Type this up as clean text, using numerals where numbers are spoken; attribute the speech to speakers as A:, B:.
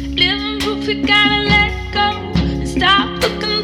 A: Living proof, you gotta let go and stop looking